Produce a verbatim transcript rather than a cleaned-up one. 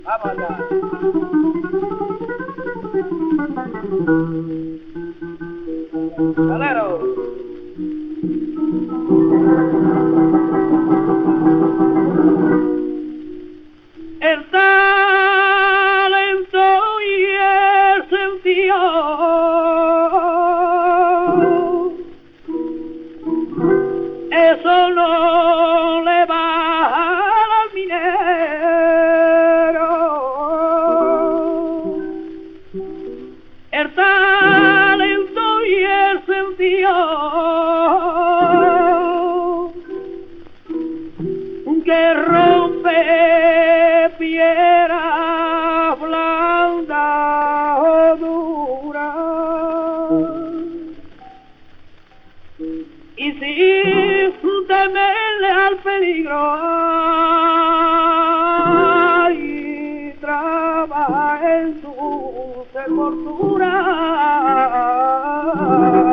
Vamos allá. Calero. El talento y el sentido, eso no le va al minero. El talento y el sentido que rompe piedra blanda o dura, y sin temerle al peligro, y trabaja en su sepultura.